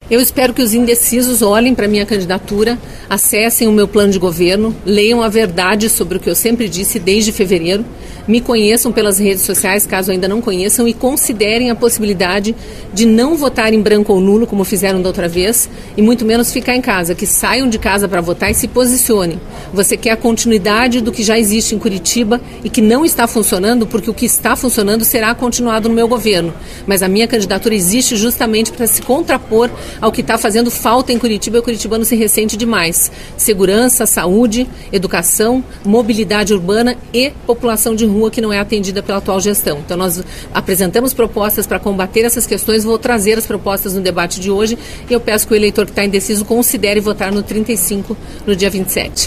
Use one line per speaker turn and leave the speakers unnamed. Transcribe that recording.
Eu espero que os indecisos olhem para a minha candidatura, acessem o meu plano de governo, leiam a verdade sobre o que eu sempre disse desde fevereiro, me conheçam pelas redes sociais, caso ainda não conheçam, e considerem a possibilidade de não votar em branco ou nulo, como fizeram da outra vez, e muito menos ficar em casa, que saiam de casa para votar e se posicionem. Você quer a continuidade do que já existe em Curitiba e que não está funcionando, porque o que está funcionando será continuado no meu governo. Mas a minha candidatura existe justamente para se contrapor ao que está fazendo falta em Curitiba e o curitibano se ressente demais. Segurança, saúde, educação, mobilidade urbana e população de rua que não é atendida pela atual gestão. Então nós apresentamos propostas para combater essas questões, vou trazer as propostas no debate de hoje e eu peço que o eleitor que está indeciso considere votar no 35 no dia 27.